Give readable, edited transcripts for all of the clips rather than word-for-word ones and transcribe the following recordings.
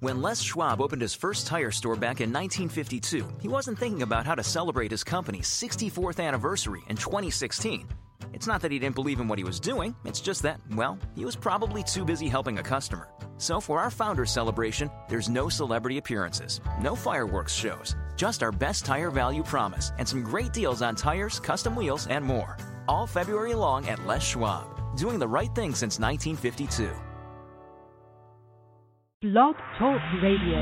When Les Schwab opened his first tire store back in 1952, he wasn't thinking about how to celebrate his company's 64th anniversary in 2016. It's not that he didn't believe in what he was doing, it's just that, well, he was probably too busy helping a customer. So for our Founders Celebration, there's no celebrity appearances, no fireworks shows, just our best tire value promise and some great deals on tires, custom wheels, and more. All February long at Les Schwab, doing the right thing since 1952. Blog Talk Radio.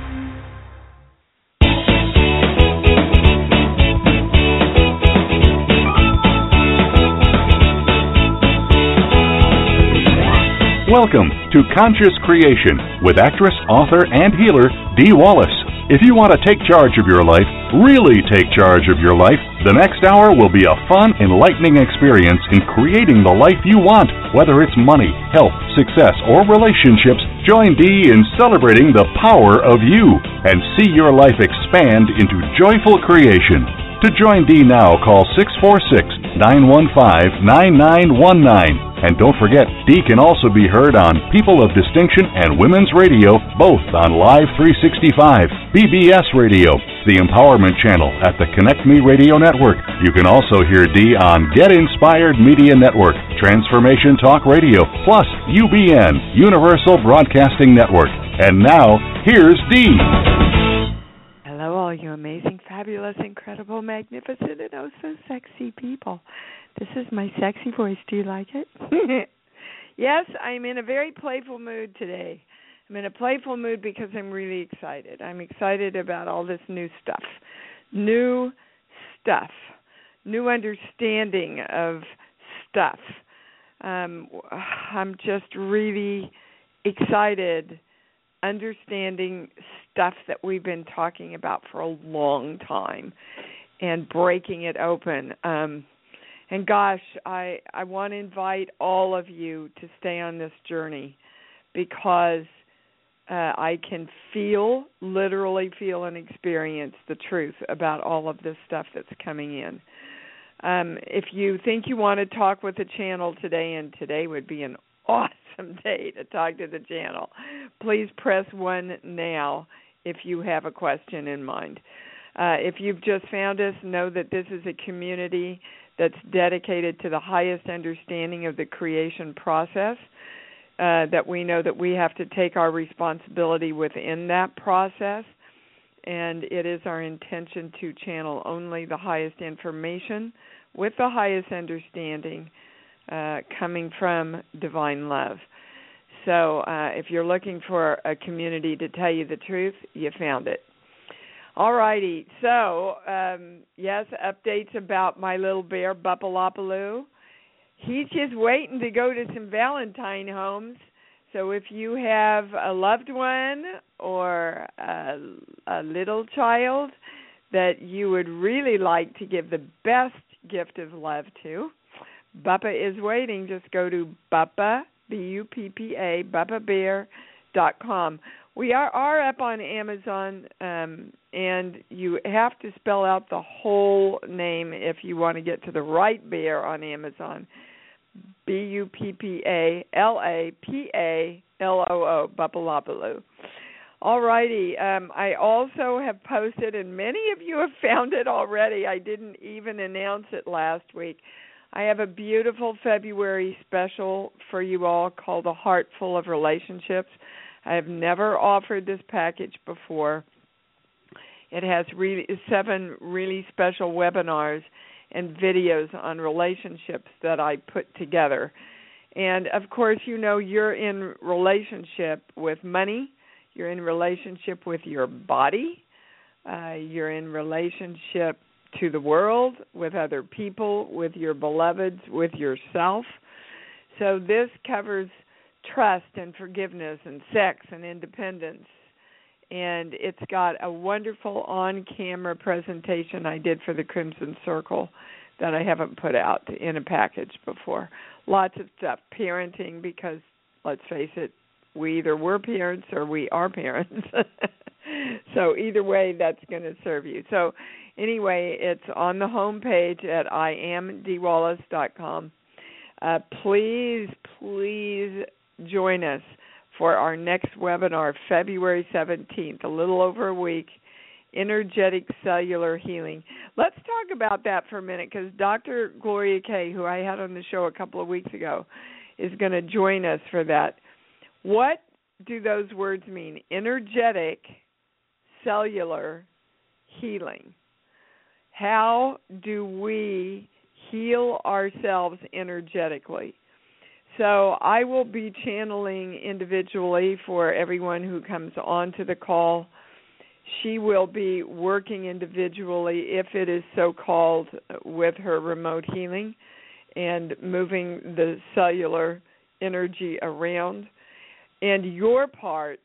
Welcome to Conscious Creation with actress, author, and healer Dee Wallace. If you want to take charge of your life, really take charge of your life, the next hour will be a fun, enlightening experience in creating the life you want. Whether it's money, health, success, or relationships, join Dee in celebrating the power of you and see your life expand into joyful creation. To join Dee now, call 646-915-9919. And don't forget, Dee can also be heard on People of Distinction and Women's Radio, both on Live 365, BBS Radio, the Empowerment Channel at the Connect Me Radio Network. You can also hear Dee on Get Inspired Media Network, Transformation Talk Radio, plus UBN, Universal Broadcasting Network. And now, here's Dee. Hello, all you amazing, fabulous, incredible, magnificent, and oh so sexy people. This is my sexy voice. Do you like it? Yes, I'm in a very playful mood today. I'm in a playful mood because I'm really excited. I'm excited about all this new stuff, new understanding of stuff. I'm just really excited understanding stuff that we've been talking about for a long time and breaking it open. And gosh, I want to invite all of you to stay on this journey because I can literally feel and experience the truth about all of this stuff that's coming in. If you think you want to talk with the channel today, and today would be an awesome day to talk to the channel, please press 1 now if you have a question in mind. If you've just found us, know that this is a community that's dedicated to the highest understanding of the creation process, that we know that we have to take our responsibility within that process, and it is our intention to channel only the highest information with the highest understanding coming from divine love. So if you're looking for a community to tell you the truth, you found it. All righty, so, yes, updates about my little bear, Bupalopaloo. He's just waiting to go to some Valentine homes. So if you have a loved one or a little child that you would really like to give the best gift of love to, Buppa is waiting. Just go to Buppa, B-U-P-P-A, BuppaBear.com. We are up on Amazon, and you have to spell out the whole name if you want to get to the right bear on Amazon. Buppalalapaloo, Bupalopaloo. All righty. I also have posted, and many of you have found it already. I didn't even announce it last week. I have a beautiful February special for you all called A Heart Full of Relationships. I have never offered this package before. It has 7 really special webinars and videos on relationships that I put together. And, of course, you know you're in relationship with money. You're in relationship with your body. You're in relationship to the world, with other people, with your beloveds, with yourself. So this covers trust and forgiveness and sex and independence. And it's got a wonderful on-camera presentation I did for the Crimson Circle that I haven't put out in a package before. Lots of stuff. Parenting, because, let's face it, we either were parents or we are parents. So either way, that's going to serve you. So anyway, it's on the home page at IamDeeWallace.com. Please join us for our next webinar, February 17th, a little over a week, energetic cellular healing. Let's talk about that for a minute, because Dr. Gloria Kay, who I had on the show a couple of weeks ago, is going to join us for that. What do those words mean? Energetic cellular healing. How do we heal ourselves energetically? So I will be channeling individually for everyone who comes onto the call. She will be working individually, if it is so called, with her remote healing and moving the cellular energy around. And your part,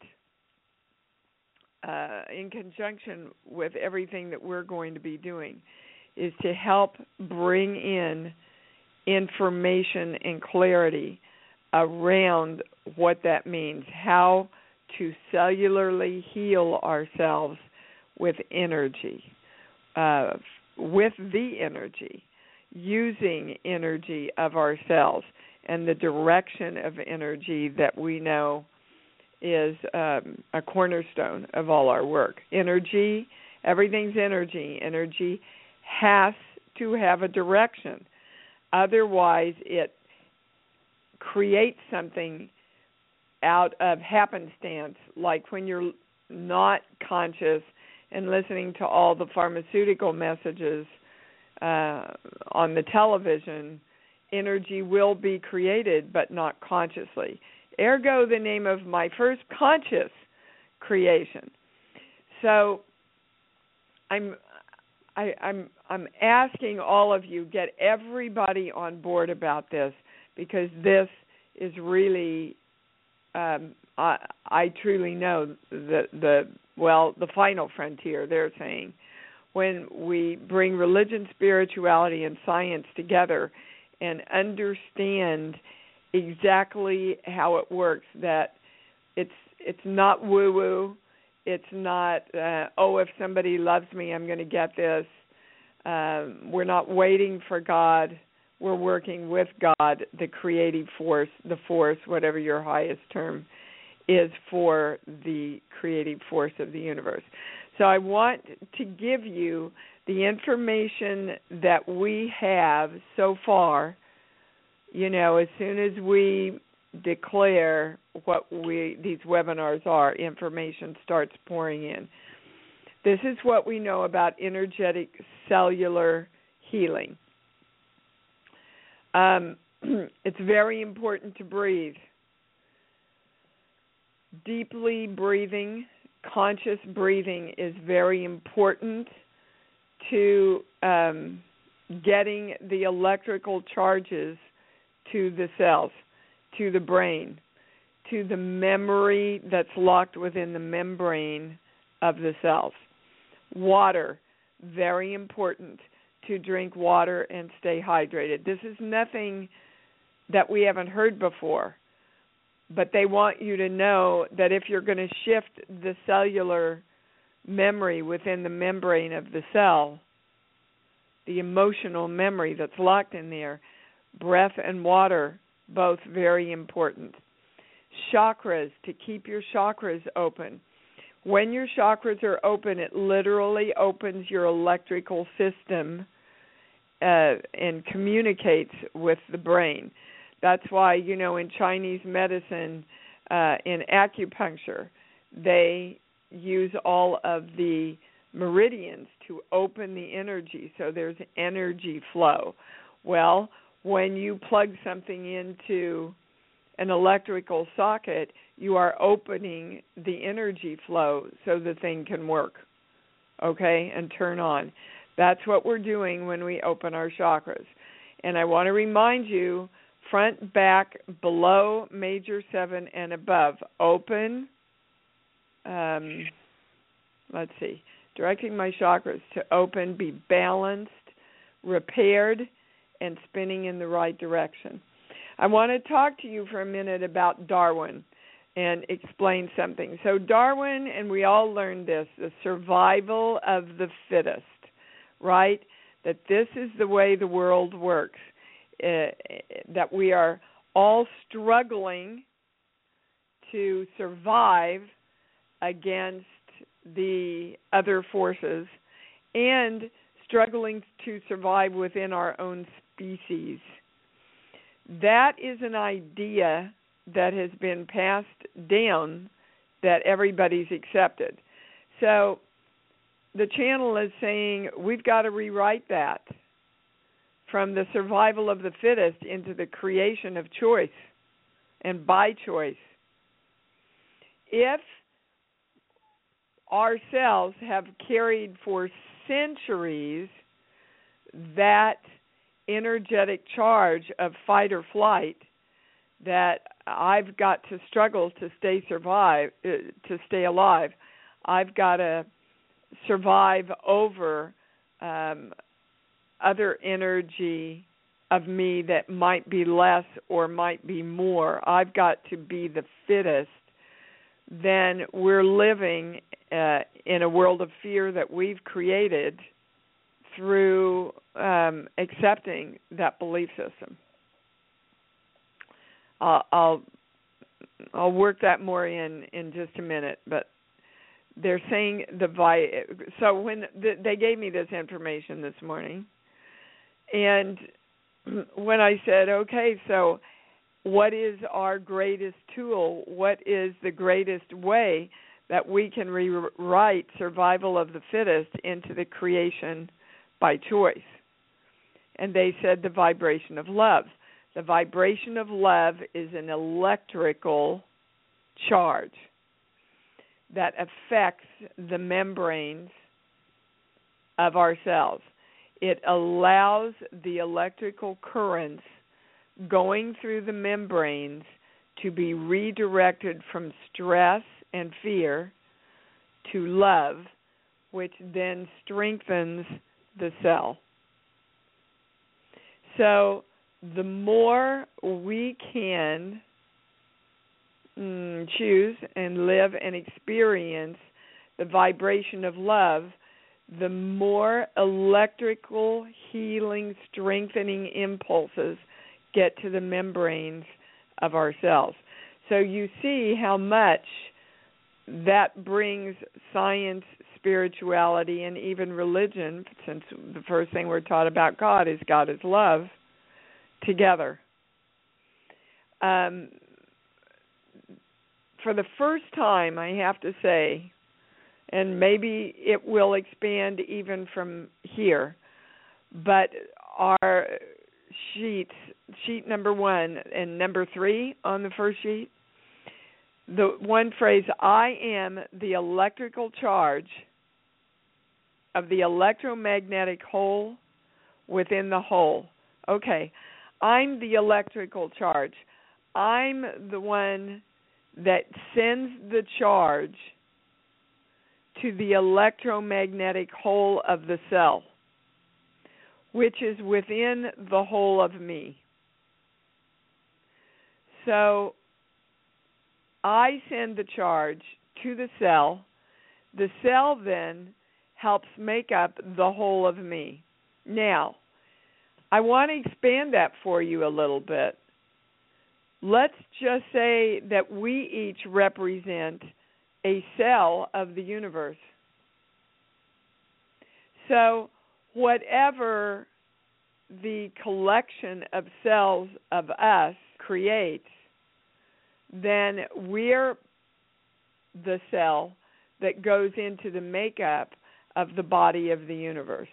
in conjunction with everything that we're going to be doing, is to help bring in information and clarity around what that means, how to cellularly heal ourselves with energy, with the energy, using energy of ourselves and the direction of energy that we know is a cornerstone of all our work. Energy, everything's energy. Energy has to have a direction. Otherwise, it creates something out of happenstance, like when you're not conscious and listening to all the pharmaceutical messages on the television. Energy will be created, but not consciously. Ergo, the name of my first conscious creation. So I'm asking all of you, get everybody on board about this, because this is really, I truly know the final frontier, they're saying, when we bring religion, spirituality, and science together and understand exactly how it works, that it's not woo-woo, it's not, if somebody loves me, I'm going to get this. We're not waiting for God. We're working with God, the creative force, the force, whatever your highest term is for the creative force of the universe. So I want to give you the information that we have so far. You know, as soon as we declare what these webinars are, information starts pouring in. This is what we know about energetic cellular healing. It's very important to breathe. Deeply breathing, conscious breathing is very important to getting the electrical charges to the cells, to the brain, to the memory that's locked within the membrane of the cells. Water, very important to drink water and stay hydrated. This is nothing that we haven't heard before, but they want you to know that if you're going to shift the cellular memory within the membrane of the cell, the emotional memory that's locked in there, breath and water, both very important. Chakras, to keep your chakras open. When your chakras are open, it literally opens your electrical system and communicates with the brain. That's why, you know, in Chinese medicine, in acupuncture, they use all of the meridians to open the energy, so there's energy flow. Well, when you plug something into an electrical socket, you are opening the energy flow so the thing can work, okay, and turn on. That's what we're doing when we open our chakras. And I want to remind you, front, back, below, major 7, and above, open, directing my chakras to open, be balanced, repaired, and spinning in the right direction. I want to talk to you for a minute about Darwin and explain something. So Darwin, and we all learned this, the survival of the fittest, right? That this is the way the world works, that we are all struggling to survive against the other forces and struggling to survive within our own species. That is an idea that has been passed down that everybody's accepted. So the channel is saying we've got to rewrite that from the survival of the fittest into the creation of choice and by choice. If our cells have carried for centuries that energetic charge of fight or flight that I've got to struggle to stay alive. I've got to survive over other energy of me that might be less or might be more. I've got to be the fittest. Then we're living in a world of fear that we've created through accepting that belief system. I'll work that more in just a minute, but they're saying so when they gave me this information this morning, and when I said, okay, so what is our greatest tool? What is the greatest way that we can rewrite survival of the fittest into the creation by choice? And they said the vibration of love. The vibration of love is an electrical charge that affects the membranes of our cells. It allows the electrical currents going through the membranes to be redirected from stress and fear to love, which then strengthens the cell. So the more we can choose and live and experience the vibration of love, the more electrical, healing, strengthening impulses get to the membranes of our cells. So you see how much that brings science, spirituality, and even religion, since the first thing we're taught about God is love, together. For the first time, I have to say, and maybe it will expand even from here, but our sheet number 1 and number 3 on the first sheet, the one phrase, I am the electrical charge of the electromagnetic whole within the whole. Okay, I'm the electrical charge. I'm the one that sends the charge to the electromagnetic whole of the cell, which is within the whole of me. So I send the charge to the cell. The cell then helps make up the whole of me. Now, I want to expand that for you a little bit. Let's just say that we each represent a cell of the universe. So whatever the collection of cells of us creates, then we're the cell that goes into the makeup of the body of the universe.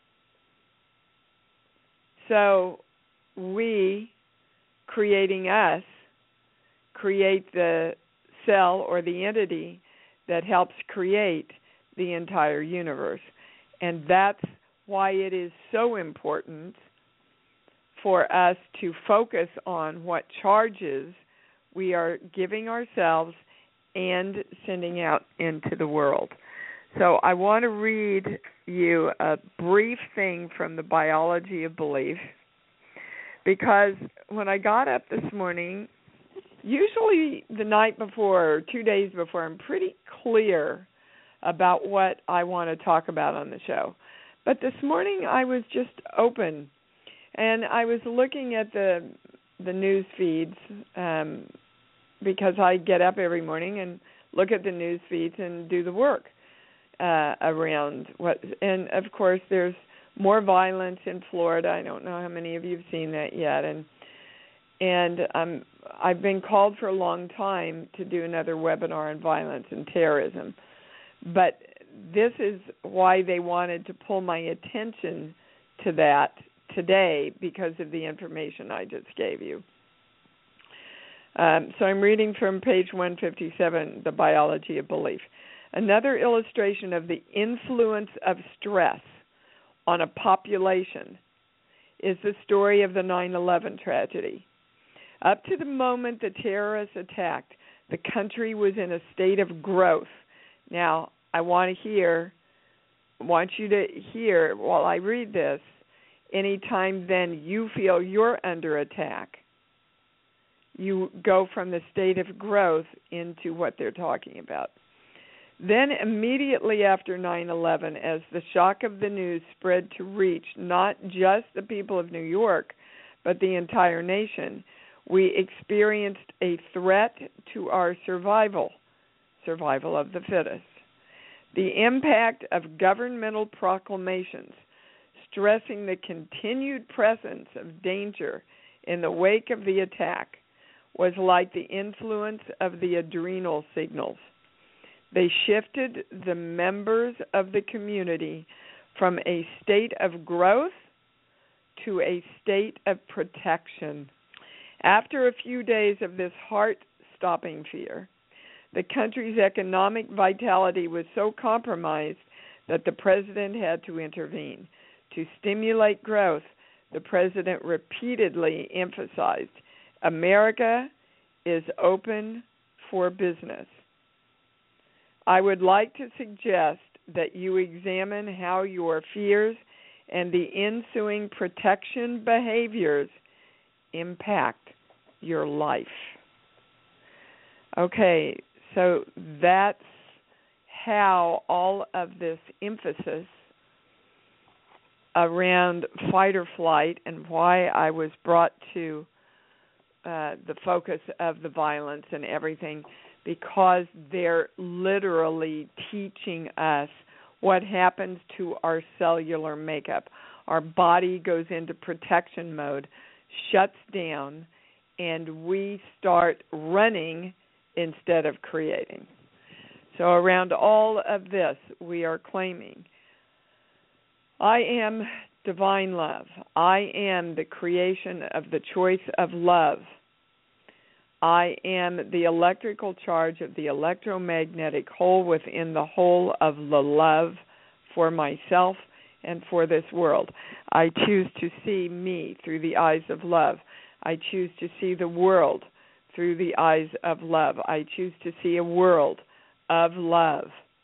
So we, creating us, create the cell or the entity that helps create the entire universe. And that's why it is so important for us to focus on what charges we are giving ourselves and sending out into the world. So I want to read you a brief thing from the Biology of Belief, because when I got up this morning, usually the night before or 2 days before, I'm pretty clear about what I want to talk about on the show. But this morning I was just open, and I was looking at the news feeds because I get up every morning and look at the news feeds and do the work around what. And of course, there's more violence in Florida. I don't know how many of you have seen that yet, and I've been called for a long time to do another webinar on violence and terrorism, but this is why they wanted to pull my attention to that today, because of the information I just gave you. So I'm reading from page 157, The Biology of Belief. Another illustration of the influence of stress on a population is the story of the 9/11 tragedy. Up to the moment the terrorists attacked, the country was in a state of growth. Now, I want you to hear while I read this, anytime then you feel you're under attack, you go from the state of growth into what they're talking about. Then immediately after 9/11, as the shock of the news spread to reach not just the people of New York, but the entire nation, we experienced a threat to our survival of the fittest. The impact of governmental proclamations stressing the continued presence of danger in the wake of the attack was like the influence of the adrenal signals. They shifted the members of the community from a state of growth to a state of protection. After a few days of this heart-stopping fear, the country's economic vitality was so compromised that the president had to intervene. To stimulate growth, the president repeatedly emphasized, America is open for business. I would like to suggest that you examine how your fears and the ensuing protection behaviors impact your life. Okay, so that's how all of this emphasis around fight or flight and why I was brought to the focus of the violence and everything, because they're literally teaching us what happens to our cellular makeup. Our body goes into protection mode, shuts down, and we start running instead of creating. So around all of this, we are claiming, I am divine love. I am the creation of the choice of love. I am the electrical charge of the electromagnetic whole within the whole of the love for myself and for this world. I choose to see me through the eyes of love. I choose to see the world through the eyes of love. I choose to see a world of love.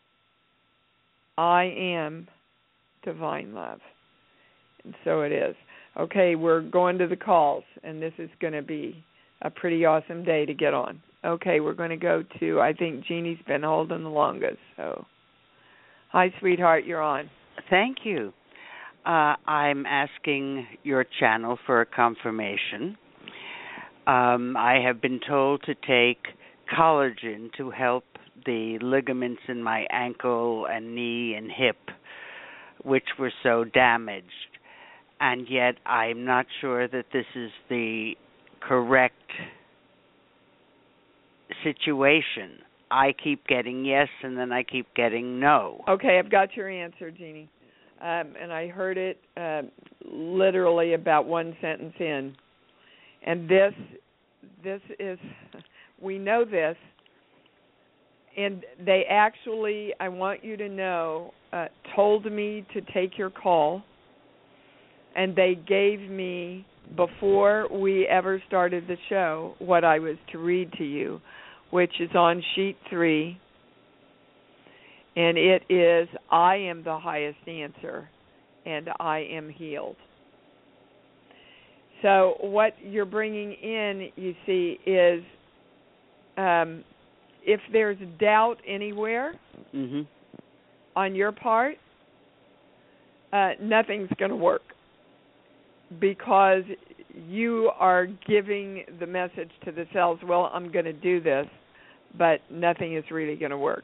I am divine love. And so it is. Okay, we're going to the calls, and this is going to be a pretty awesome day to get on. Okay, we're going to go to, I think Jeannie's been holding the longest. So, hi, sweetheart, you're on. Thank you. I'm asking your channel for a confirmation. I have been told to take collagen to help the ligaments in my ankle and knee and hip, which were so damaged. And yet I'm not sure that this is the correct situation. I keep getting yes, and then I keep getting no. Okay, I've got your answer, Jeannie. And I heard it literally about one sentence in. And this is, we know this, and they actually, I want you to know, told me to take your call, and they gave me, before we ever started the show, what I was to read to you, which is on sheet 3, and it is, I am the highest answer, and I am healed. So what you're bringing in, you see, is if there's doubt anywhere on your part, nothing's going to work, because you are giving the message to the cells, well, I'm going to do this, but nothing is really going to work.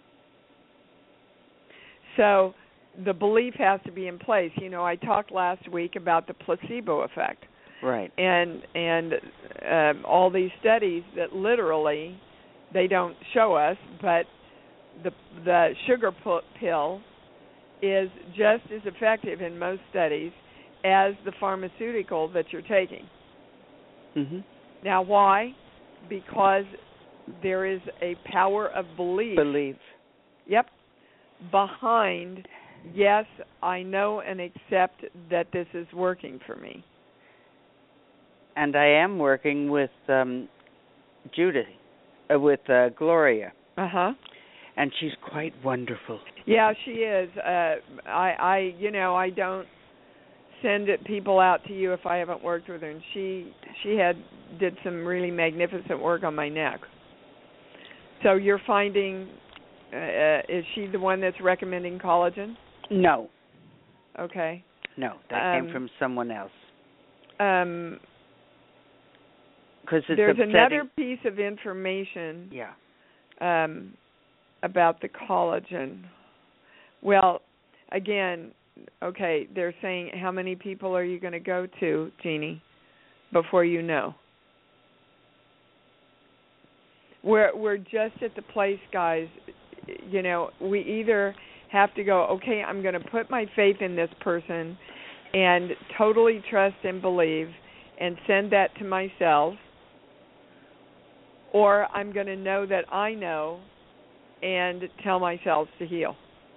So the belief has to be in place. You know, I talked last week about the placebo effect. Right. And all these studies that literally they don't show us, but the sugar pill is just as effective in most studies as the pharmaceutical that you're taking. Mm-hmm. Now, why? Because there is a power of belief. Yep. Behind, yes, I know and accept that this is working for me. And I am working with Gloria. Uh-huh. And she's quite wonderful. Yeah, she is. I don't send people out to you if I haven't worked with her, and she did some really magnificent work on my neck. So you're finding, is she the one that's recommending collagen? No. Okay. No, that came from someone else. Because there's upsetting. Another piece of information. Yeah. About the collagen. Well, again, okay, they're saying how many people are you going to go to, Jeanie, before you know? We're just at the place, guys, you know, we either have to go, okay, I'm going to put my faith in this person and totally trust and believe and send that to myself, or I'm going to know that I know and tell myself to heal.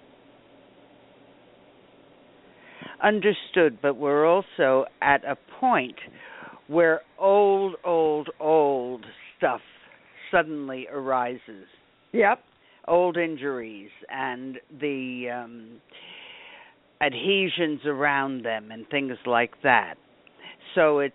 Understood, but we're also at a point where old stuff suddenly arises. Yep. Old injuries and the adhesions around them and things like that. So it's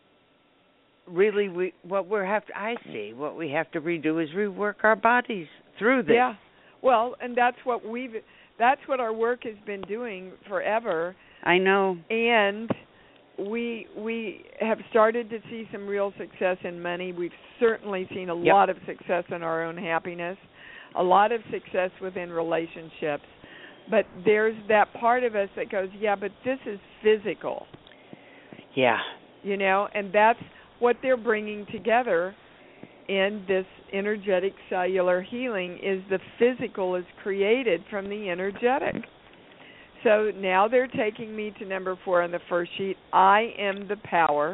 really what we have to redo is rework our bodies through this. Yeah. Well, and that's what our work has been doing forever. I know. And we have started to see some real success in money. We've certainly seen a lot of success in our own happiness, a lot of success within relationships. But there's that part of us that goes, yeah, but this is physical. Yeah. You know, and that's what they're bringing together in this energetic cellular healing is the physical is created from the energetic. So now they're taking me to number 4 on the first sheet. I am the power,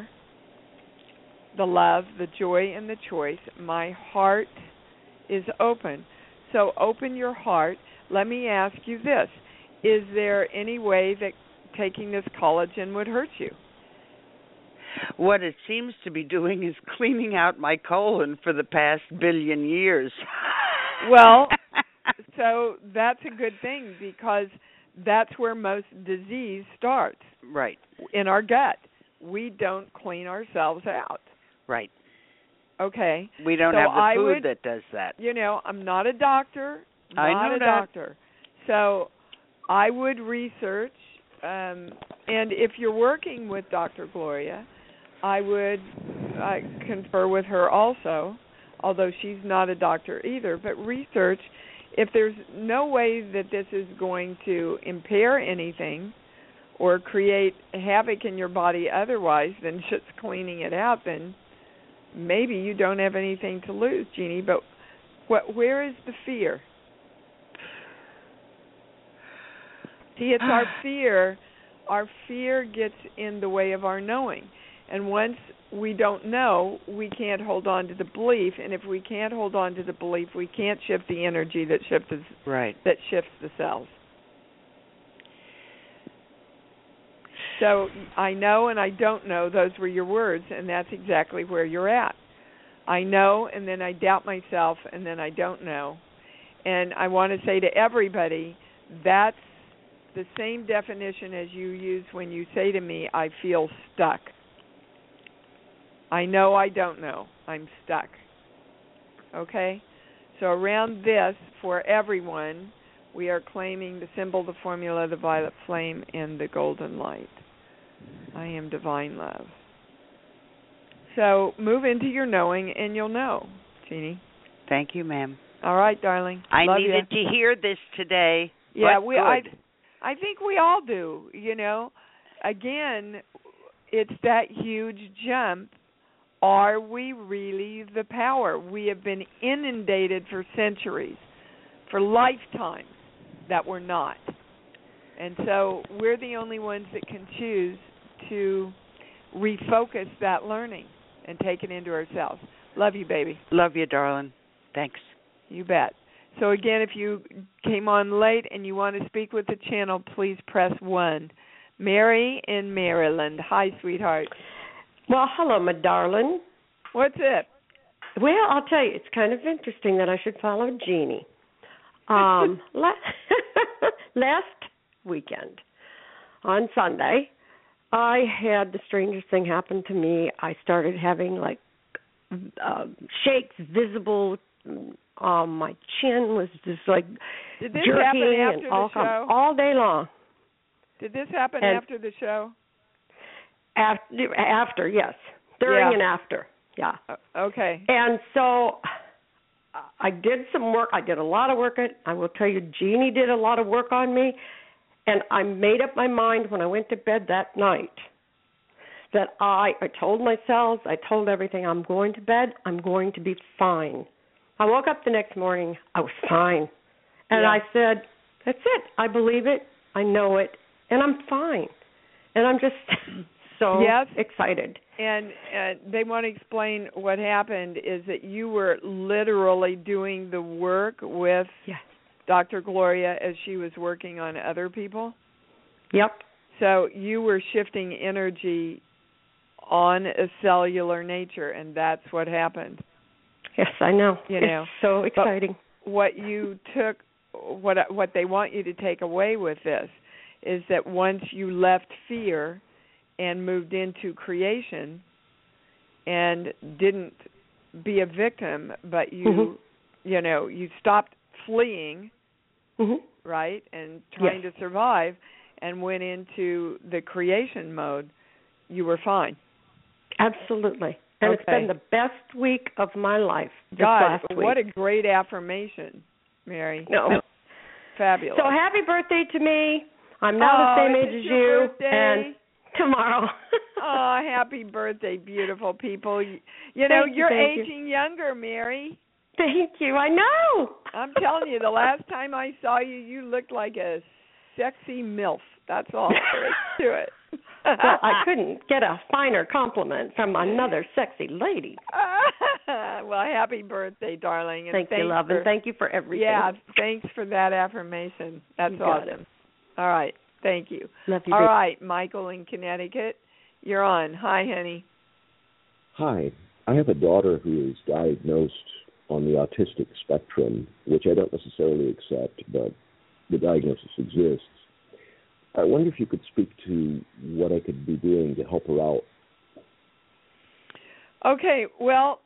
the love, the joy, and the choice. My heart is open. So open your heart. Let me ask you this. Is there any way that taking this collagen would hurt you? What it seems to be doing is cleaning out my colon for the past billion years. Well, so that's a good thing because that's where most disease starts. Right. In our gut. We don't clean ourselves out. Right. Okay. We don't have the food that does that. You know, I'm not a doctor. I know a doctor. So I would research, and if you're working with Dr. Gloria, I would confer with her also, although she's not a doctor either, but research if there's no way that this is going to impair anything or create havoc in your body otherwise than just cleaning it out, then maybe you don't have anything to lose, Jeanie. But where is the fear? See, it's our fear. Our fear gets in the way of our knowing. And once we don't know, we can't hold on to the belief. And if we can't hold on to the belief, we can't shift the energy that shifts the cells. So I know and I don't know, those were your words, and that's exactly where you're at. I know, and then I doubt myself, and then I don't know. And I want to say to everybody, that's the same definition as you use when you say to me, I feel stuck. I know, I don't know. I'm stuck. Okay? So around this, for everyone, we are claiming the symbol, the formula, the violet flame, and the golden light. I am divine love. So move into your knowing, and you'll know, Jeannie. Thank you, ma'am. All right, darling. I Love needed to hear this today. Yeah, good. I think we all do. You know, again, it's that huge jump. Are we really the power? We have been inundated for centuries, for lifetimes, that we're not. And so we're the only ones that can choose to refocus that learning and take it into ourselves. Love you, baby. Love you, darling. Thanks. You bet. So again, if you came on late and you want to speak with the channel, please press 1. Mary in Maryland. Hi, sweetheart. Well, hello, my darling. What's it? Well, I'll tell you, it's kind of interesting that I should follow Jeannie. Last weekend, on Sunday, I had the strangest thing happen to me. I started having, like, shakes visible. My chin was just, like, Did this jerking happen after and the show? all day long. Did this happen after the show? After, yes. During and after, yeah. Okay. And so I did some work. I did a lot of work. I will tell you, Jeannie did a lot of work on me. And I made up my mind when I went to bed that night that I told myself, I told everything, I'm going to bed, I'm going to be fine. I woke up the next morning, I was fine. And I said, that's it. I believe it. I know it. And I'm fine. And I'm just so excited. And they want to explain what happened is that you were literally doing the work with Dr. Gloria as she was working on other people? Yep. So you were shifting energy on a cellular nature, and that's what happened. Yes, I know. It's so exciting. But what you took, what they want you to take away with this is that once you left fear and moved into creation and didn't be a victim, but you, you stopped fleeing, right, and trying to survive and went into the creation mode, you were fine. Absolutely. And it's been the best week of my life this last week. What a great affirmation, Mary. No. Fabulous. So happy birthday to me. I'm now the same age as you. Birthday? And tomorrow. Oh, happy birthday, beautiful people. You're aging younger, Mary. Thank you. I know. I'm telling you, the last time I saw you, you looked like a sexy MILF. That's all there is to it. Well, I couldn't get a finer compliment from another sexy lady. Well, happy birthday, darling. And thank you, love, and thank you for everything. Yeah, thanks for that affirmation. That's awesome. All right, thank you. Love you. All right, Michael in Connecticut, you're on. Hi, honey. Hi. I have a daughter who is diagnosed on the autistic spectrum, which I don't necessarily accept, but the diagnosis exists. I wonder if you could speak to what I could be doing to help her out. Okay, well,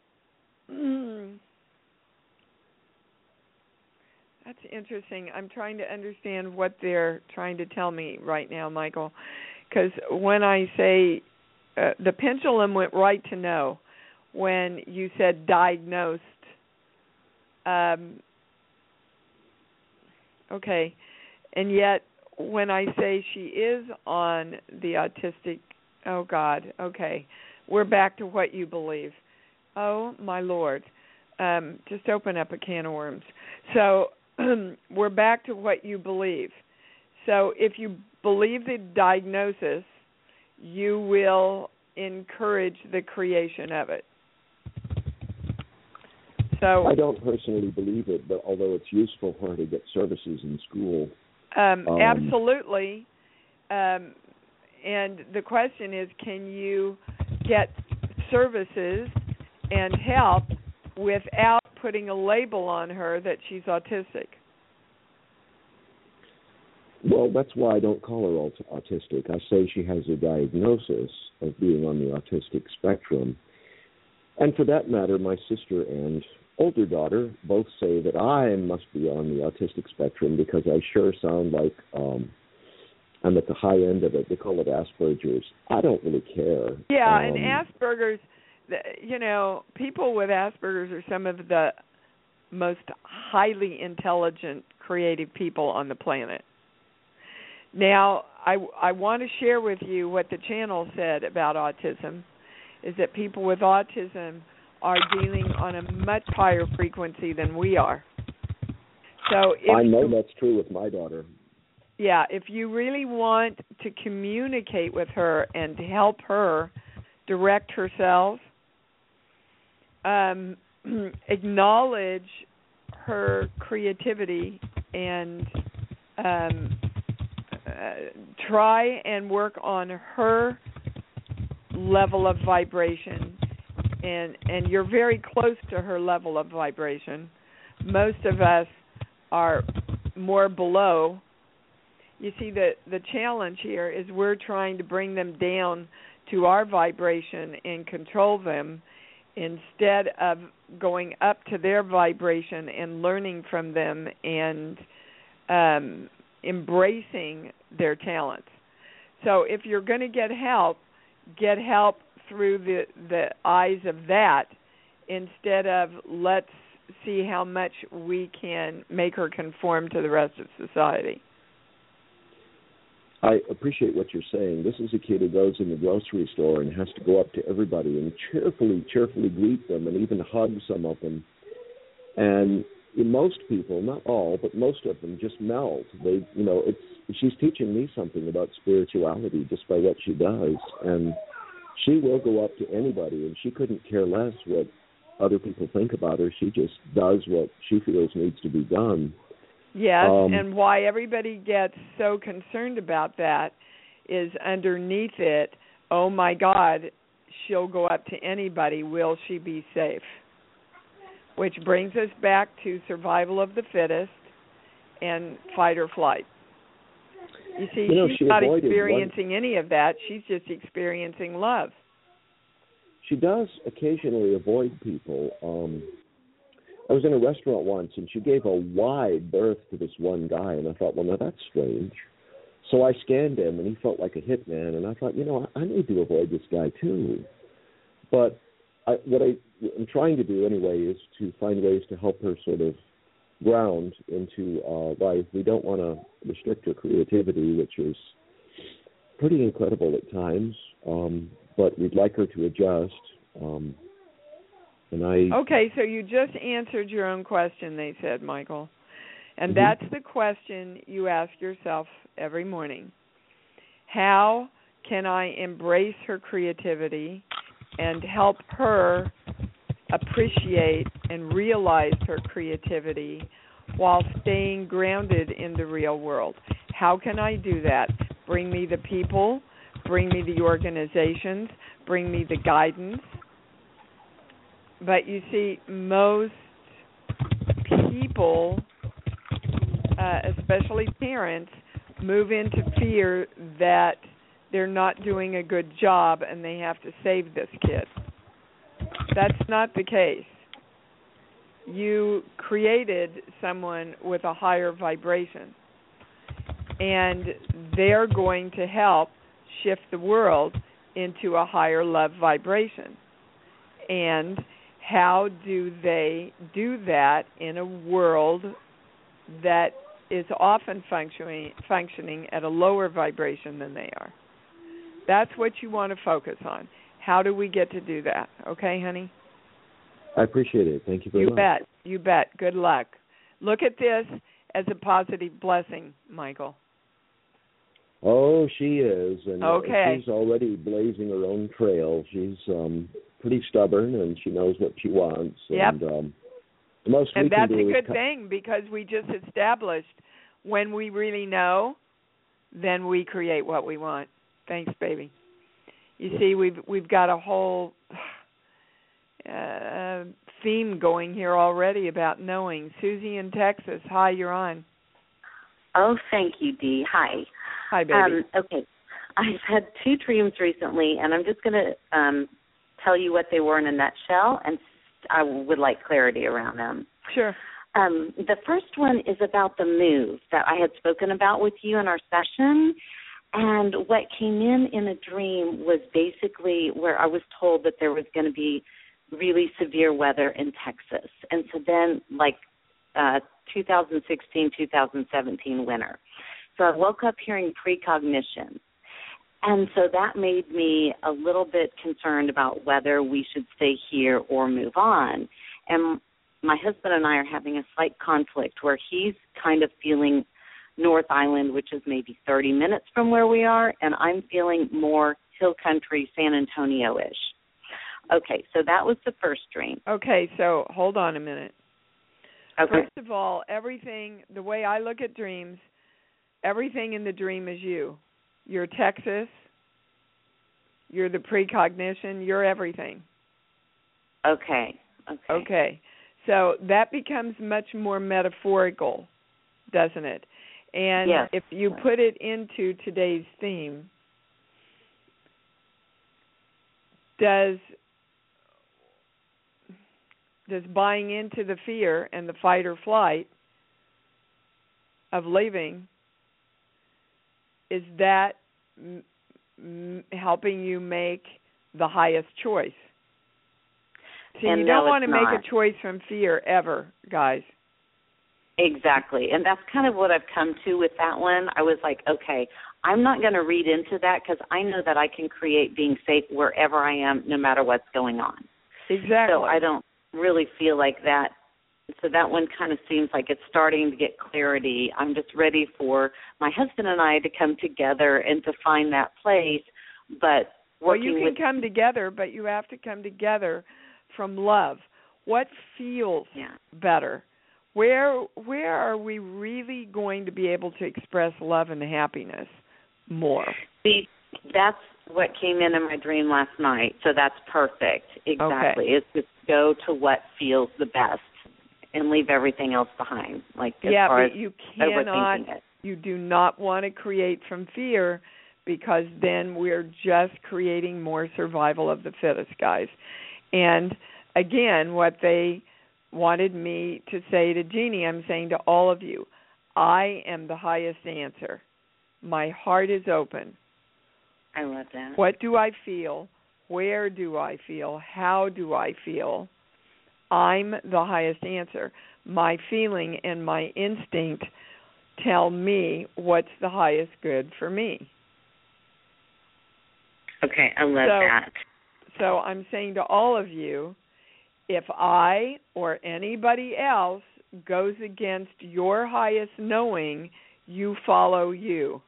that's interesting. I'm trying to understand what they're trying to tell me right now, Michael, because when I say the pendulum went right to no when you said diagnosed. Okay, and yet when I say she is on the autistic, oh God, okay, we're back to what you believe. Oh, my Lord. Just open up a can of worms. So we're back to what you believe. So if you believe the diagnosis, you will encourage the creation of it. So I don't personally believe it, but although it's useful for her to get services in school. Absolutely. And the question is, can you get services and help without putting a label on her that she's autistic? Well, that's why I don't call her autistic. I say she has a diagnosis of being on the autistic spectrum. And for that matter, my sister and older daughter both say that I must be on the autistic spectrum because I sure sound like I'm at the high end of it. They call it Asperger's. I don't really care. Yeah, and Asperger's, people with Asperger's are some of the most highly intelligent, creative people on the planet. Now, I want to share with you what the channel said about autism, is that people with autism are dealing on a much higher frequency than we are. So I know that's true with my daughter. Yeah, if you really want to communicate with her and to help her direct herself, acknowledge her creativity and try and work on her level of vibration. And you're very close to her level of vibration. Most of us are more below. You see, the challenge here is we're trying to bring them down to our vibration and control them instead of going up to their vibration and learning from them and embracing their talents. So if you're going to get help through the eyes of that instead of let's see how much we can make her conform to the rest of society. I appreciate what you're saying. This is a kid who goes in the grocery store and has to go up to everybody and cheerfully greet them and even hug some of them. And most people, not all, but most of them just melt. She's teaching me something about spirituality just by what she does. And she will go up to anybody, and she couldn't care less what other people think about her. She just does what she feels needs to be done. Yes, and why everybody gets so concerned about that is underneath it, oh my God, she'll go up to anybody, will she be safe? Which brings us back to survival of the fittest and fight or flight. You see, she's not experiencing any of that. She's just experiencing love. She does occasionally avoid people. I was in a restaurant once, and she gave a wide berth to this one guy, and I thought, well, now that's strange. So I scanned him, and he felt like a hitman, and I thought, I need to avoid this guy too. But what I'm trying to do anyway is to find ways to help her sort of ground into life. We don't want to restrict her creativity, which is pretty incredible at times, but we'd like her to adjust. Okay, so you just answered your own question, they said, Michael. And that's the question you ask yourself every morning. How can I embrace her creativity and help her appreciate and realize her creativity while staying grounded in the real world? How can I do that? Bring me the people, bring me the organizations, bring me the guidance. But you see, most people, especially parents, move into fear that they're not doing a good job and they have to save this kid. That's not the case. You created someone with a higher vibration, and they're going to help shift the world into a higher love vibration. And how do they do that in a world that is often functioning at a lower vibration than they are? That's what you want to focus on. How do we get to do that? Okay, honey? I appreciate it. Thank you very much. You bet. Good luck. Look at this as a positive blessing, Michael. Oh, she is. And okay. She's already blazing her own trail. She's pretty stubborn, and she knows what she wants. Yep. And most and we that's can do a good thing, because we just established when we really know, then we create what we want. Thanks, baby. You see, we've got a whole theme going here already about knowing. Susie in Texas, hi, you're on. Oh, thank you, Dee. Hi. Hi, baby. Okay. I've had 2 dreams recently, and I'm just going to tell you what they were in a nutshell, and I would like clarity around them. Sure. The first one is about the move that I had spoken about with you in our session, And what came in a dream was basically where I was told that there was going to be really severe weather in Texas. And so then, 2016, 2017 winter. So I woke up hearing precognition. And so that made me a little bit concerned about whether we should stay here or move on. And my husband and I are having a slight conflict where he's kind of feeling North Island, which is maybe 30 minutes from where we are, and I'm feeling more hill country, San Antonio-ish. Okay, so that was the first dream. Okay, so hold on a minute. Okay. First of all, everything, the way I look at dreams, everything in the dream is you. You're Texas. You're the precognition. You're everything. Okay. So that becomes much more metaphorical, doesn't it? And yes. If you put it into today's theme, does buying into the fear and the fight or flight of leaving, is that helping you make the highest choice? See, and you don't want to not. make a choice from fear ever, guys. Exactly, and that's kind of what I've come to with that one. I was like, okay, I'm not going to read into that because I know that I can create being safe wherever I am, no matter what's going on. Exactly. So I don't really feel like that. So that one kind of seems like it's starting to get clarity. I'm just ready for my husband and I to come together and to find that place. But working you can come together, but you have to come together from love. What feels better? Where are we really going to be able to express love and happiness more? See, that's what came in my dream last night, so that's perfect. Exactly. Okay. It's just go to what feels the best and leave everything else behind. As far but as you cannot, it. You do not want to create from fear, because then we're just creating more survival of the fittest, guys. And again, what they wanted me to say to Jeannie, I'm saying to all of you, I am the highest answer. My heart is open. I love that. What do I feel? Where do I feel? How do I feel? I'm the highest answer. My feeling and my instinct tell me what's the highest good for me. Okay, I love that. So I'm saying to all of you, if I or anybody else goes against your highest knowing, you follow you.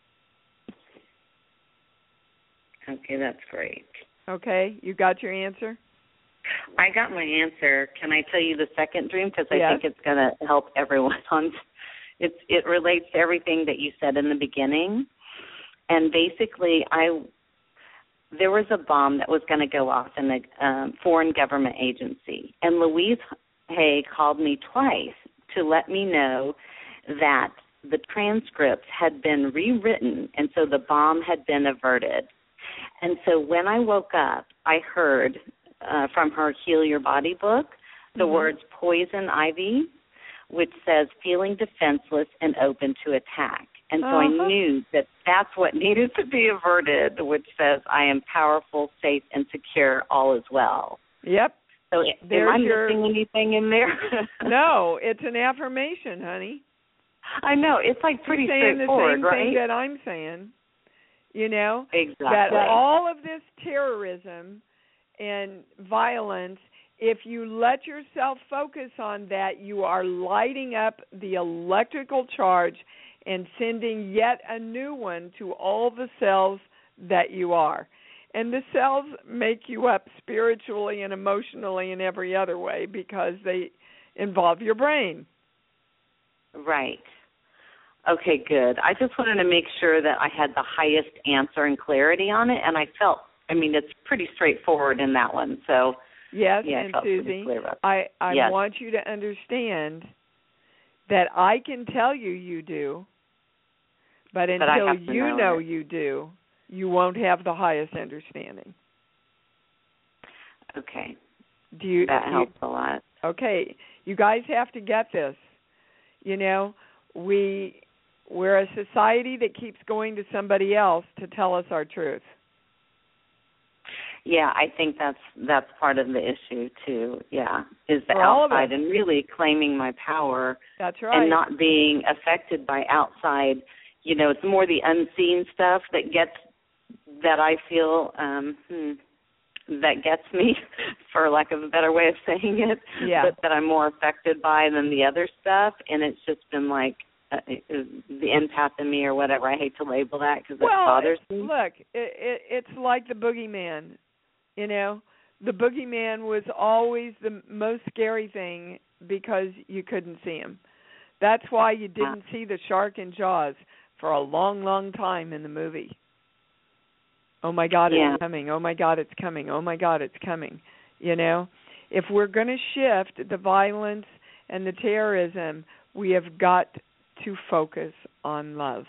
Okay, that's great. Okay, you got your answer? I got my answer. Can I tell you the second dream? Because I Yes. think it's going to help everyone. It relates to everything that you said in the beginning. And basically, there was a bomb that was going to go off in a foreign government agency. And Louise Hay called me twice to let me know that the transcripts had been rewritten, and so the bomb had been averted. And so when I woke up, I heard from her Heal Your Body book the words poison ivy, which says feeling defenseless and open to attack. And so I knew that that's what needed to be averted, which says I am powerful, safe, and secure, all is well. Yep. So am I missing anything in there? No, it's an affirmation, honey. I know. It's like pretty straightforward, right? Saying the same thing that I'm saying. You know? Exactly. That all of this terrorism and violence, if you let yourself focus on that, you are lighting up the electrical charge and sending yet a new one to all the cells that you are. And the cells make you up spiritually and emotionally and every other way because they involve your brain. Right. Okay, good. I just wanted to make sure that I had the highest answer and clarity on it, and it's pretty straightforward in that one. So yes, yeah, and Susie, I yes. want you to understand that I can tell you do, but until you know you do, you won't have the highest understanding. Okay. That helps a lot. Okay. You guys have to get this. You know, we we're a society that keeps going to somebody else to tell us our truth. Yeah, I think that's part of the issue too. Yeah, is the For all of outside us. and really claiming my power. That's right. And not being affected by outside. You know, it's more the unseen stuff that I feel that gets me, for lack of a better way of saying it. Yeah. But that I'm more affected by than the other stuff, and it's just been like the empath in me or whatever. I hate to label that because it bothers me. Look, it's like the boogeyman. You know, the boogeyman was always the most scary thing because you couldn't see him. That's why you didn't see the shark in Jaws for a long, long time in the movie. Oh, my God, it's coming. Oh, my God, it's coming. Oh, my God, it's coming. You know, if we're going to shift the violence and the terrorism, we have got to focus on love.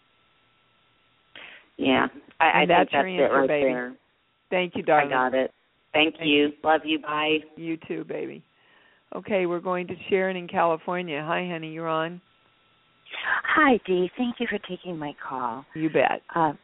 Yeah, I think that's your answer, it right baby. there. Thank you, darling. I got it. Thank you. Love you. Bye. You too, baby. Okay, we're going to Sharon in California. Hi, honey, you're on. Hi, Dee. Thank you for taking my call. You bet.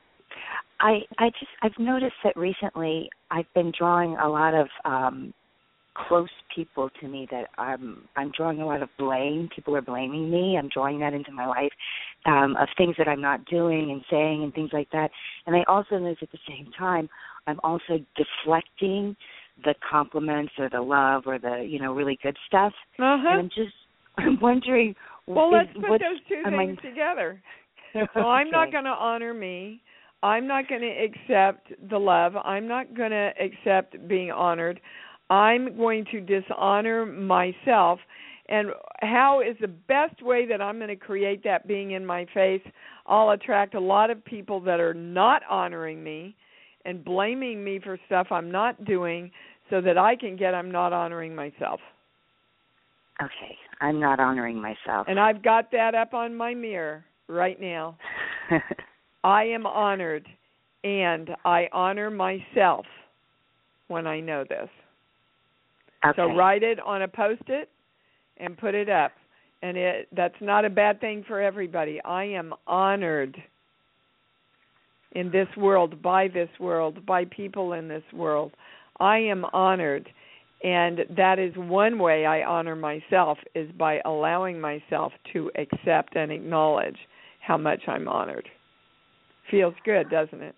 I've noticed that recently I've been drawing a lot of close people to me that I'm drawing a lot of blame. People are blaming me. I'm drawing that into my life of things that I'm not doing and saying and things like that. And I also notice at the same time I'm also deflecting the compliments or the love or the really good stuff. And I'm wondering. Well, let's put those two things together. So I'm not going to honor me. I'm not going to accept the love. I'm not going to accept being honored. I'm going to dishonor myself. And how is the best way that I'm going to create that being in my face? I'll attract a lot of people that are not honoring me and blaming me for stuff I'm not doing so that I can get I'm not honoring myself. Okay, I'm not honoring myself. And I've got that up on my mirror right now. I am honored, and I honor myself when I know this. Okay. So write it on a Post-it and put it up. And that's not a bad thing for everybody. I am honored in this world, by people in this world. I am honored. And that is one way I honor myself, is by allowing myself to accept and acknowledge how much I'm honored. Feels good, doesn't it?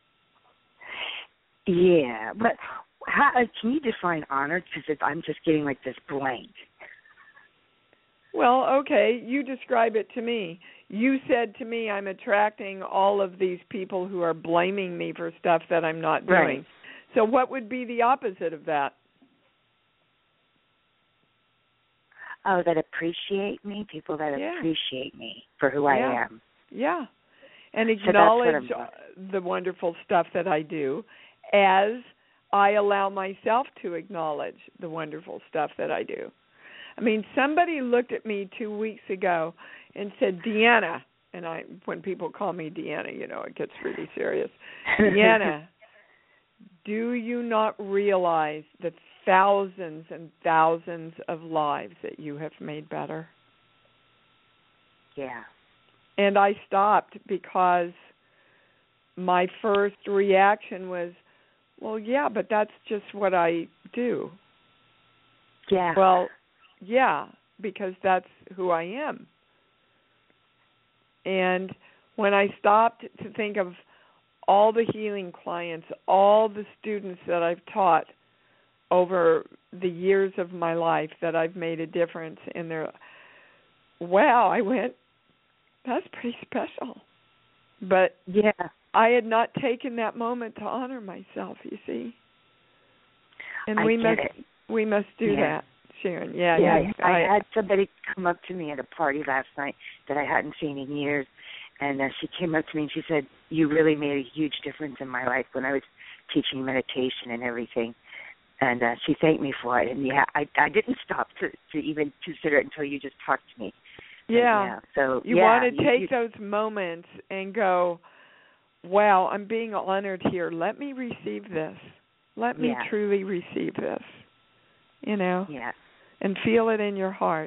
Yeah, but how can you define honored? Because I'm just getting like this blank. Well, okay, you describe it to me. You said to me I'm attracting all of these people who are blaming me for stuff that I'm not doing. Right. So what would be the opposite of that? Oh, that appreciate me, people that appreciate me for who I am. Yeah. And acknowledge the wonderful stuff that I do as I allow myself to acknowledge the wonderful stuff that I do. I mean, somebody looked at me 2 weeks ago and said, Deanna, and when people call me Deanna, it gets really serious. Deanna, do you not realize the thousands and thousands of lives that you have made better? Yeah. And I stopped because my first reaction was, well, yeah, but that's just what I do. Yeah. Well, yeah, because that's who I am. And when I stopped to think of all the healing clients, all the students that I've taught over the years of my life that I've made a difference in their, wow, I went, that's pretty special. But I had not taken that moment to honor myself, you see. And we must do that, Sharon. I had somebody come up to me at a party last night that I hadn't seen in years, and she came up to me and she said, you really made a huge difference in my life when I was teaching meditation and everything. And she thanked me for it. And I didn't stop to even consider it until you just talked to me. So you want to take those moments and go, wow, I'm being honored here. Let me receive this. Let me truly receive this, and feel it in your heart.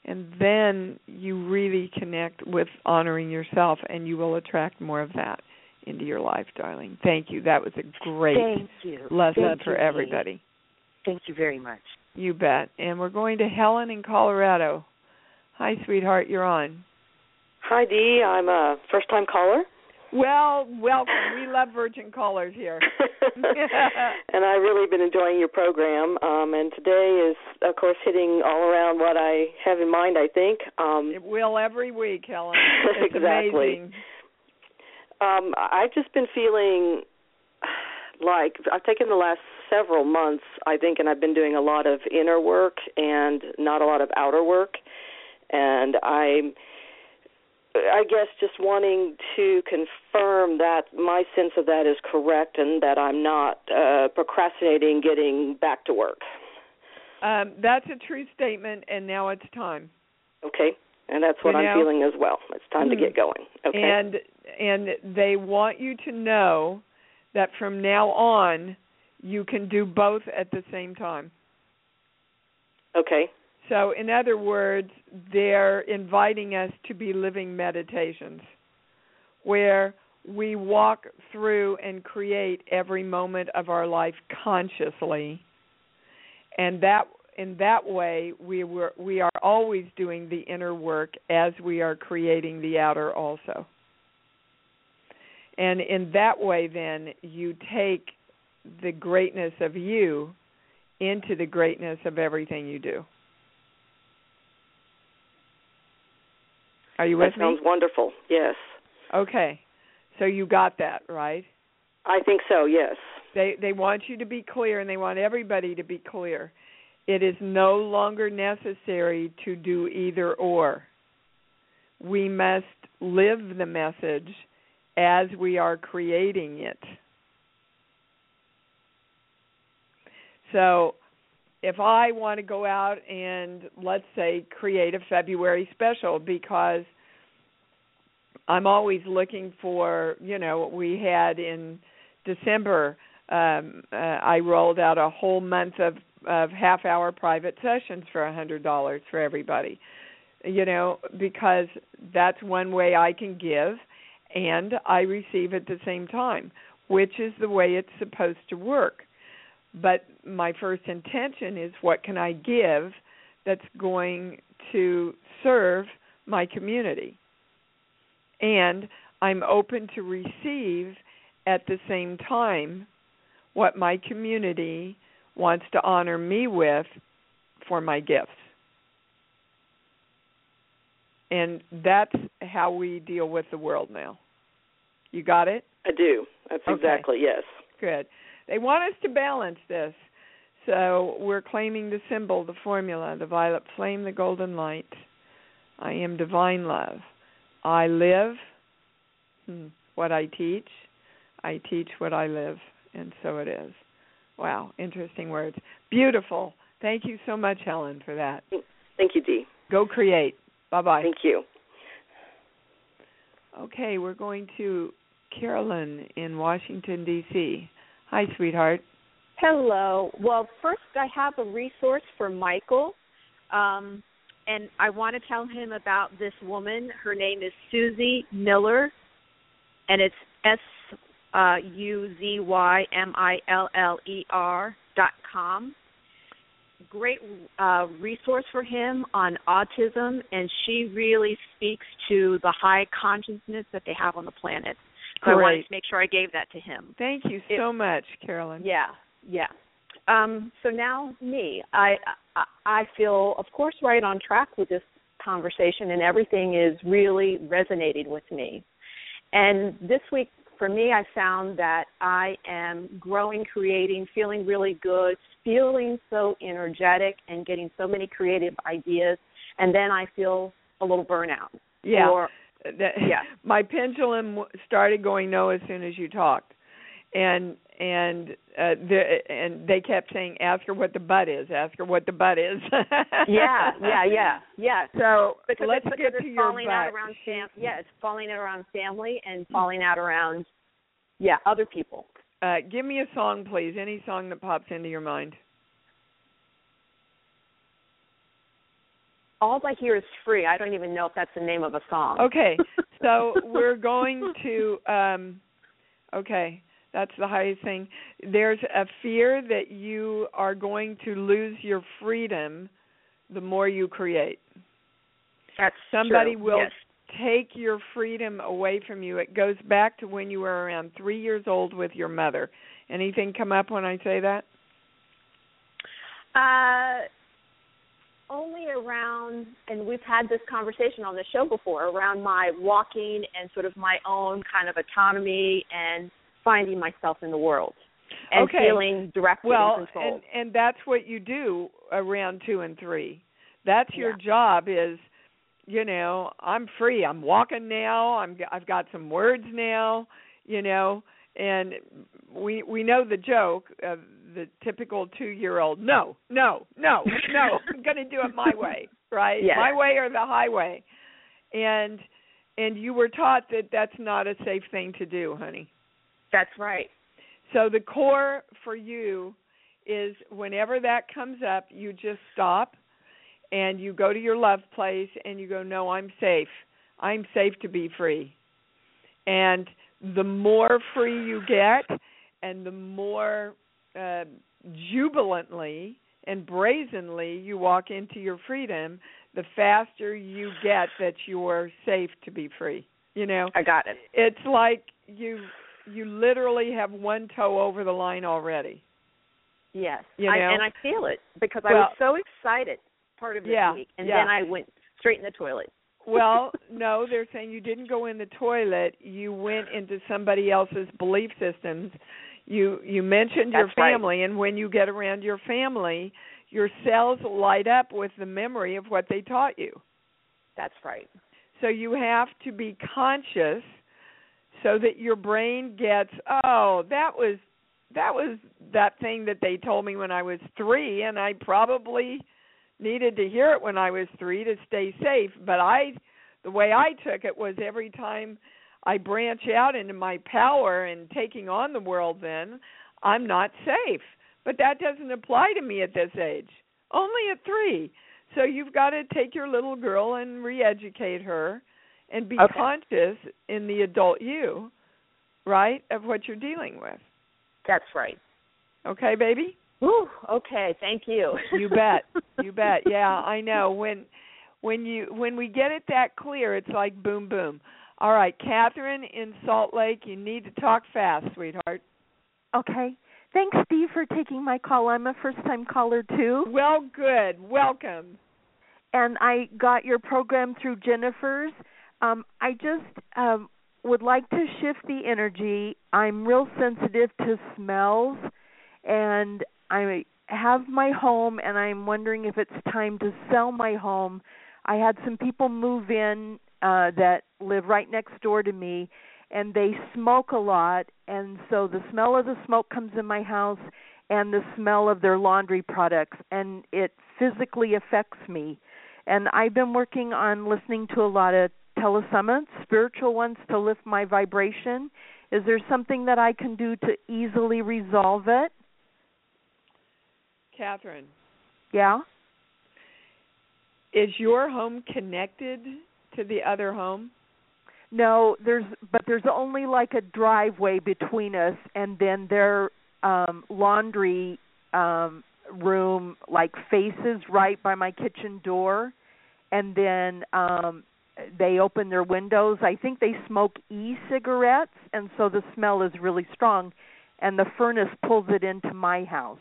And then you really connect with honoring yourself, and you will attract more of that into your life, darling. Thank you. That was a great lesson for everybody. Thank you very much. You bet. And we're going to Helen in Colorado. Hi, sweetheart. You're on. Hi, Dee. I'm a first-time caller. Well, welcome. We love virgin callers here. And I've really been enjoying your program. And today is, of course, hitting all around what I have in mind, I think. It will every week, Helen. It's exactly. Amazing. I've just been feeling like I've taken the last several months, I think, and I've been doing a lot of inner work and not a lot of outer work. And I guess just wanting to confirm that my sense of that is correct and that I'm not procrastinating getting back to work. That's a true statement, and now it's time. Okay, and that's what I'm feeling as well. It's time to get going. Okay. And they want you to know that from now on, you can do both at the same time. Okay. So, in other words, they're inviting us to be living meditations where we walk through and create every moment of our life consciously. And that in that way, we are always doing the inner work as we are creating the outer also. And in that way, then, you take the greatness of you into the greatness of everything you do. Are you with me? That sounds wonderful, yes. Okay. So you got that, right? I think so, yes. They want you to be clear, and they want everybody to be clear. It is no longer necessary to do either or. We must live the message as we are creating it. So if I want to go out and, let's say, create a February special, because I'm always looking for, what we had in December, I rolled out a whole month of half-hour private sessions for $100 for everybody, because that's one way I can give and I receive at the same time, which is the way it's supposed to work. But my first intention is, what can I give that's going to serve my community? And I'm open to receive at the same time what my community wants to honor me with for my gifts. And that's how we deal with the world now. You got it? I do. That's exactly, yes. Good. They want us to balance this. So we're claiming the symbol, the formula, the violet flame, the golden light. I am divine love. I live what I teach. I teach what I live. And so it is. Wow, interesting words. Beautiful. Thank you so much, Helen, for that. Thank you, Dee. Go create. Bye-bye. Thank you. Okay, we're going to Carolyn in Washington, D.C. Hi, sweetheart. Hello. Well, first I have a resource for Michael, and I want to tell him about this woman. Her name is Suzy Miller, and it's SUZYMILLER.com. Great resource for him on autism, and she really speaks to the high consciousness that they have on the planet. So I wanted to make sure I gave that to him. Thank you so much, Carolyn. Yeah. So now me. I feel, of course, right on track with this conversation, and everything is really resonating with me. And this week, for me, I found that I am growing, creating, feeling really good, feeling so energetic and getting so many creative ideas, and then I feel a little burnout. Yeah. My pendulum started going no as soon as you talked, and they kept saying, "Ask her what the butt is. Ask her what the butt is." Yeah. So because let's get to your falling butt. Out around it's falling out around family and falling out around other people. Give me a song, please. Any song that pops into your mind. all I hear is free. I don't even know if that's the name of a song. Okay, so we're going to, okay, that's the highest thing. There's a fear that you are going to lose your freedom the more you create. That's Somebody true. will Yes. take your freedom away from you. It goes back to when you were around 3 years old with your mother. Anything come up when I say that? Only around, and we've had this conversation on the show before, around my walking and sort of my own kind of autonomy and finding myself in the world and feeling directed and controlled. And that's what you do around 2 and 3. That's your job is, you know, I'm free. I'm walking now. I've got some words now, you know, and we know the joke of the typical 2-year-old. No. I'm going to do it my way, right? Yes. My way or the highway. And you were taught that that's not a safe thing to do, honey. That's right. So the core for you is whenever that comes up, you just stop and you go to your love place and you go, no, I'm safe. I'm safe to be free. And the more free you get and the more jubilantly and brazenly you walk into your freedom, the faster you get that you're safe to be free. You know? I got it. It's like you literally have one toe over the line already. Yes. You know? And I feel it because I was so excited part of this week, and then I went straight in the toilet. Well, no, they're saying you didn't go in the toilet. You went into somebody else's belief systems. You mentioned your family, right. And when you get around your family, your cells light up with the memory of what they taught you. That's right. So you have to be conscious so that your brain gets, oh, that was that thing that they told me when I was 3, and I probably needed to hear it when I was 3 to stay safe. But the way I took it was every time I branch out into my power and taking on the world, then I'm not safe. But that doesn't apply to me at this age, only at 3. So you've got to take your little girl and re-educate her and be conscious in the adult you, right, of what you're dealing with. That's right. Okay, baby? Ooh, okay, thank you. You bet. You bet. Yeah, I know. When we get it that clear, it's like boom, boom. All right, Catherine in Salt Lake, you need to talk fast, sweetheart. Okay. Thanks, Steve, for taking my call. I'm a first-time caller, too. Well, good. Welcome. And I got your program through Jennifer's. I just would like to shift the energy. I'm real sensitive to smells, and I have my home, and I'm wondering if it's time to sell my home. I had some people move in that live right next door to me, and they smoke a lot, and so the smell of the smoke comes in my house and the smell of their laundry products, and it physically affects me. And I've been working on listening to a lot of telesummits, spiritual ones, to lift my vibration. Is there something that I can do to easily resolve it? Catherine. Yeah? Is your home connected to the other home? No, there's only like a driveway between us, and then their laundry room like faces right by my kitchen door, and then they open their windows. I think they smoke e-cigarettes, and so the smell is really strong, and the furnace pulls it into my house.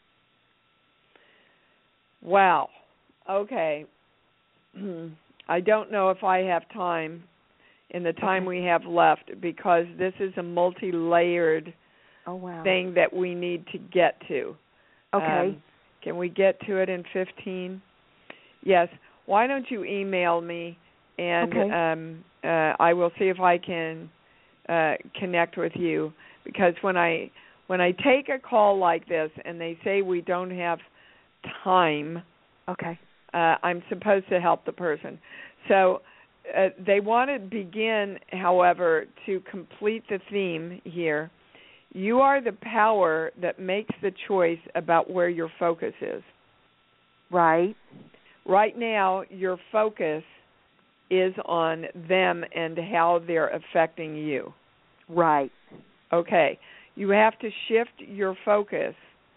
Wow. Okay. I don't know if I have time in the time we have left, because this is a multi-layered thing that we need to get to. Okay. Can we get to it in 15? Yes. Why don't you email me, and I will see if I can connect with you, because when I take a call like this and they say we don't have time, I'm supposed to help the person. So they want to begin, however, to complete the theme here. You are the power that makes the choice about where your focus is. Right. Right now, your focus is on them and how they're affecting you. Right. Okay. You have to shift your focus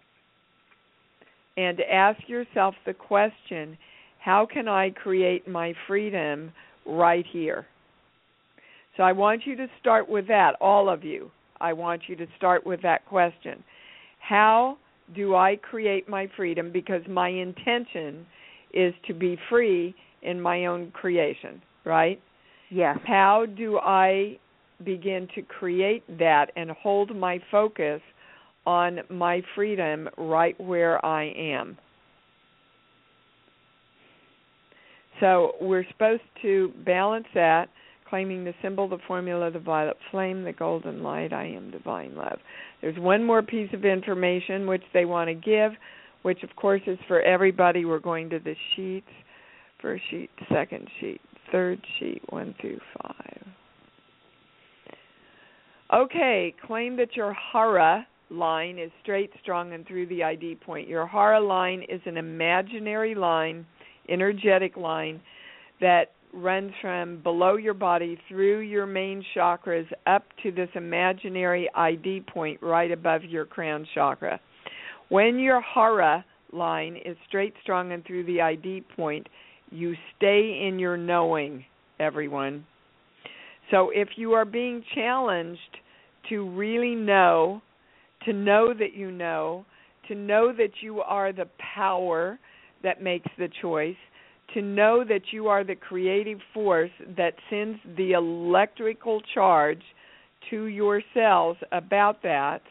and ask yourself the question, how can I create my freedom right here? So I want you to start with that, all of you. I want you to start with that question. How do I create my freedom? Because my intention is to be free in my own creation, right? Yes. How do I begin to create that and hold my focus on my freedom right where I am? So we're supposed to balance that, claiming the symbol, the formula, the violet flame, the golden light, I am divine love. There's one more piece of information which they want to give, which of course is for everybody. We're going to the sheets. First sheet, second sheet, third sheet, 1 through 5. Okay, claim that your hara line is straight, strong, and through the ID point. Your hara line is an imaginary line, energetic line, that runs from below your body through your main chakras up to this imaginary ID point right above your crown chakra. When your hara line is straight, strong, and through the ID point, you stay in your knowing, everyone. So if you are being challenged to really know, to know that you know, to know that you are the power that makes the choice, to know that you are the creative force that sends the electrical charge to your cells about that,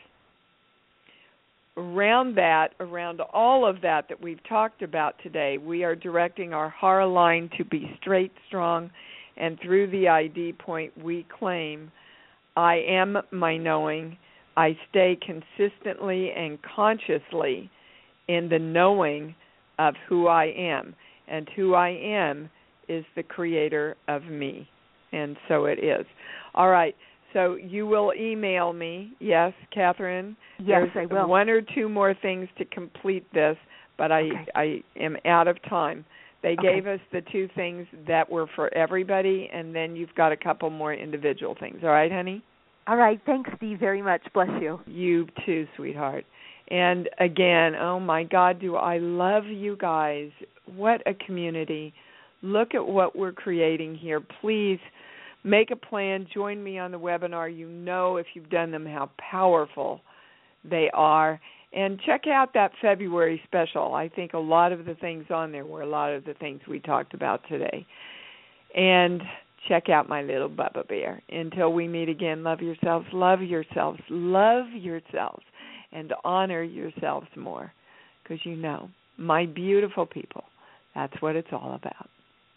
around all of that we've talked about today, we are directing our hara line to be straight, strong, and through the ID point we claim, I am my knowing. I stay consistently and consciously in the knowing of who I am. And who I am is the creator of me. And so it is. All right. So you will email me. Yes, Catherine? Yes, There's I will. 1 or 2 more things to complete this, but I am out of time. They gave us the 2 things that were for everybody, and then you've got a couple more individual things. All right, honey? All right. Thanks, Steve, very much. Bless you. You too, sweetheart. And again, oh my God, do I love you guys. What a community. Look at what we're creating here. Please make a plan. Join me on the webinar. You know, if you've done them, how powerful they are. And check out that February special. I think a lot of the things on there were a lot of the things we talked about today. And check out my little Bubba Bear. Until we meet again, love yourselves, love yourselves, love yourselves, and honor yourselves more. Because you know, my beautiful people, that's what it's all about.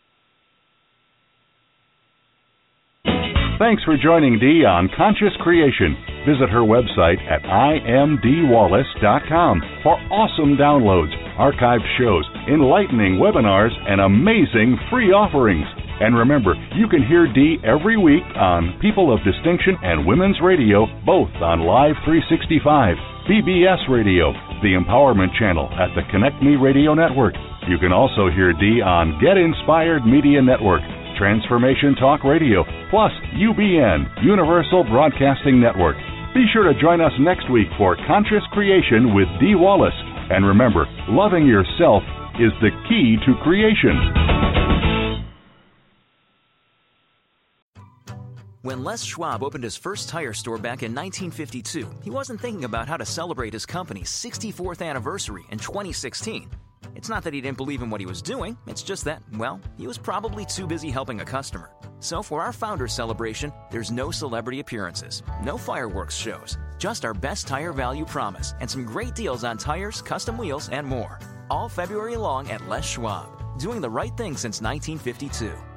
Thanks for joining Dee on Conscious Creation. Visit her website at imdwallace.com for awesome downloads, archived shows, enlightening webinars, and amazing free offerings. And remember, you can hear Dee every week on People of Distinction and Women's Radio, both on Live 365, BBS Radio, the Empowerment Channel at the Connect Me Radio Network. You can also hear Dee on Get Inspired Media Network, Transformation Talk Radio, plus UBN, Universal Broadcasting Network. Be sure to join us next week for Conscious Creation with Dee Wallace. And remember, loving yourself is the key to creation. When Les Schwab opened his first tire store back in 1952, he wasn't thinking about how to celebrate his company's 64th anniversary in 2016. It's not that he didn't believe in what he was doing, it's just that, well, he was probably too busy helping a customer. So for our Founders Celebration, there's no celebrity appearances, no fireworks shows, just our best tire value promise and some great deals on tires, custom wheels, and more. All February long at Les Schwab, doing the right thing since 1952.